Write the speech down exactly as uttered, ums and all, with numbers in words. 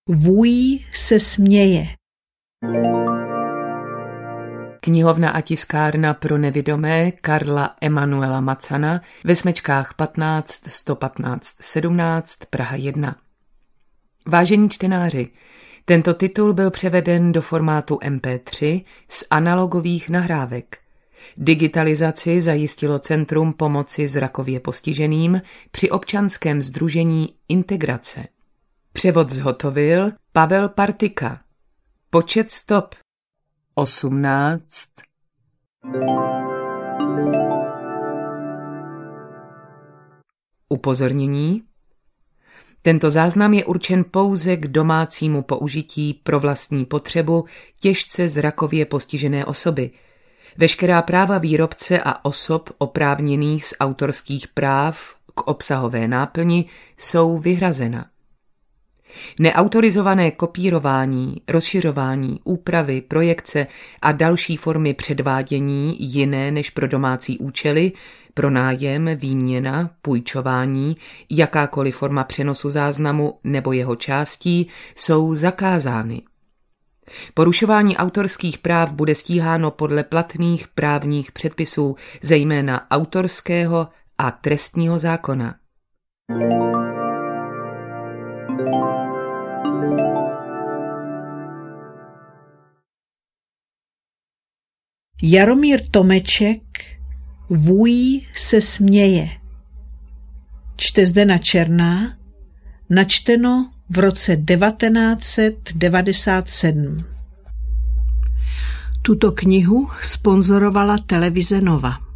Vůj se směje. Knihovna a tiskárna pro nevidomé Karla Emanuela Macana ve Smečkách patnáct sto patnáct sedmnáct Praha jedna. Vážení čtenáři, tento titul byl převeden do formátu em pé tři z analogových nahrávek. Digitalizaci zajistilo Centrum pomoci zrakově postiženým při občanském sdružení Integrace. Převod zhotovil Pavel Partika. Počet stop osmnáct. Upozornění. Tento záznam je určen pouze k domácímu použití pro vlastní potřebu těžce zrakově postižené osoby. Veškerá práva výrobce a osob oprávněných z autorských práv k obsahové náplni jsou vyhrazena. Neautorizované kopírování, rozšiřování, úpravy, projekce a další formy předvádění jiné než pro domácí účely, pronájem, výměna, půjčování, jakákoliv forma přenosu záznamu nebo jeho částí jsou zakázány. Porušování autorských práv bude stíháno podle platných právních předpisů, zejména autorského a trestního zákona. Jaromír Tomeček, Vůj se směje. Čte Zdena Černá, načteno v roce devatenáct set devadesát sedm. Tuto knihu sponzorovala televize Nova.